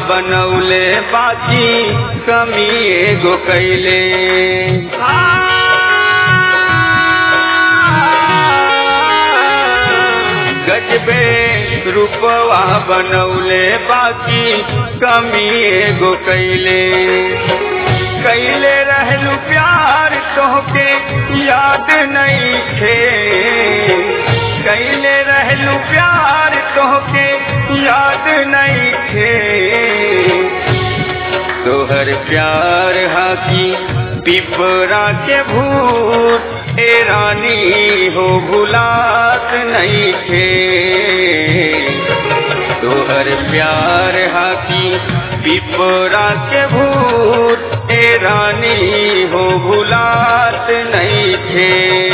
बनौले बाकी कमी एगो कैले। गजबे रूपवा बनौले बाकी कमी एगो कैले। कैले रहलू प्यार तोहके याद नहीं थे। कैले रहलू प्यार तोहके याद नहीं थे। तोहर प्यार हाकी पिपरा के भूत ए रानी हो भुलात नहीं थे। तोहर प्यार हाकी पिपरा के भूत ए रानी हो भुलात नहीं थे।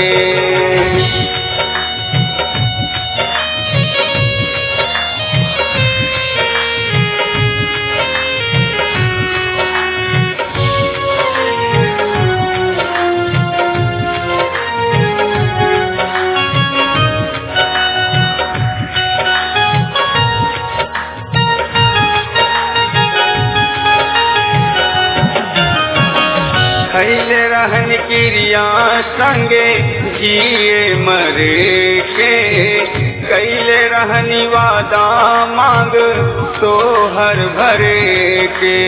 खैले रहन क्रिया संगे जिए मरे के। कैले रहनी वादा मांग तोहर भरे के।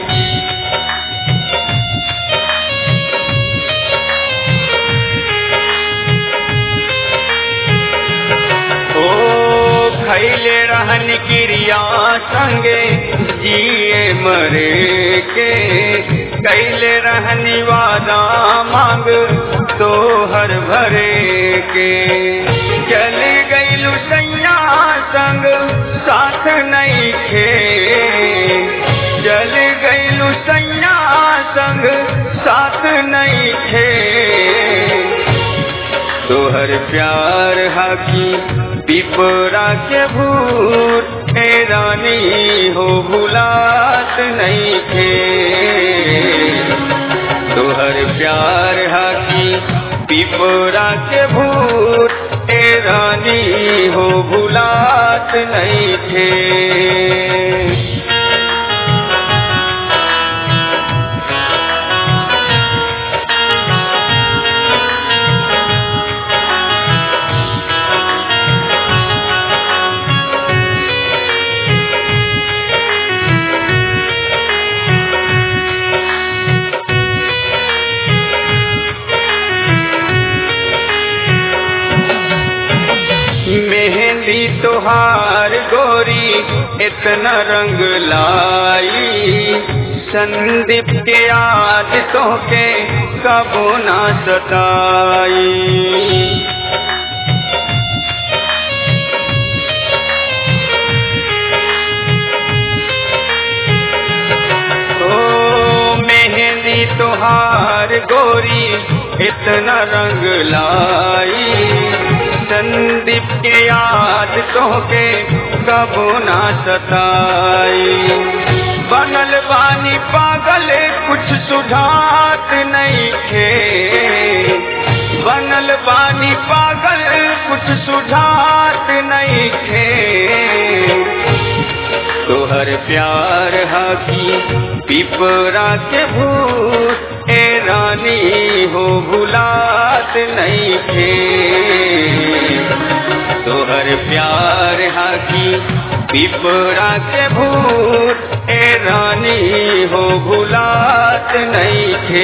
ओ खैले रहन क्रिया संगे जिए मरे के। कैले रहनी वादा मांग तोहर भरे के। चल गईलू सैया संग साथ नहीं थे। चल गईलू सैया संग साथ नहीं थे। तोहर प्यार हाकी पिपरा के भूत ए रानी हो भुलात नहीं थे। तोहर प्यार हाकी पिपरा के भूत ए रानी हो भुलात नहीं थे। मेहंदी तोहार गोरी इतना रंग लाई। संदीप के याद तोहके कबो ना सताई। ओ मेहंदी तोहार गोरी इतना रंग लाई। संदीप के याद तोहके कबो ना सताई। बनल बानी पागल कुछ सुझात नहीं थे। बनल बानी पागल कुछ सुझात नहीं थे। तोहर प्यार हाकी पिपरा के भूत ए रानी हो भुलात नहीं थे। तोहर प्यार हाकी पिपरा के भूत ए रानी हो भुलात नहीं थे।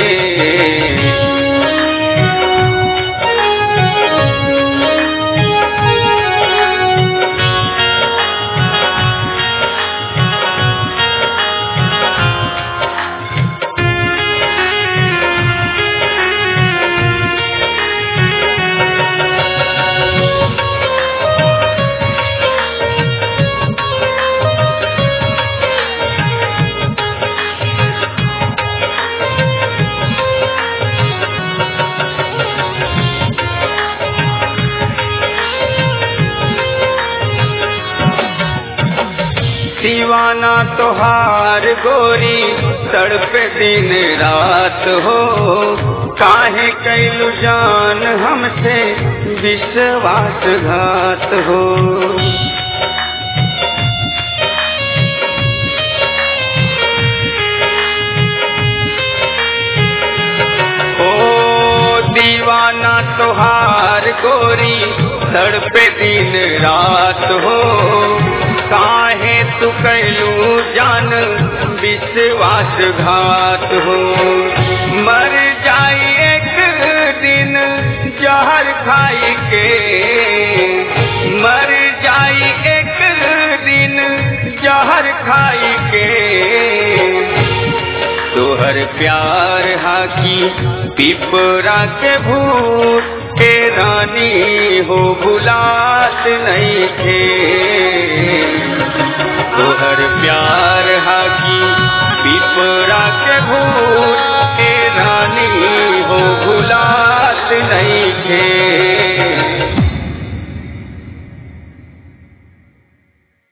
दीवाना तोहार गोरी तड़पे दिन रात हो। काहे कैलू जान हमसे विश्वासघात हो। तोहार गोरी तड़पे दिन रात हो काहे तू कैलू जान विश्वासघात हो मर जाई एक दिन जहर खाई के मर जाई एक दिन जहर खाई के तोहर प्यार हाकी पिपरा के भूत के रानी हो बुलात नहीं थे तोहर प्यार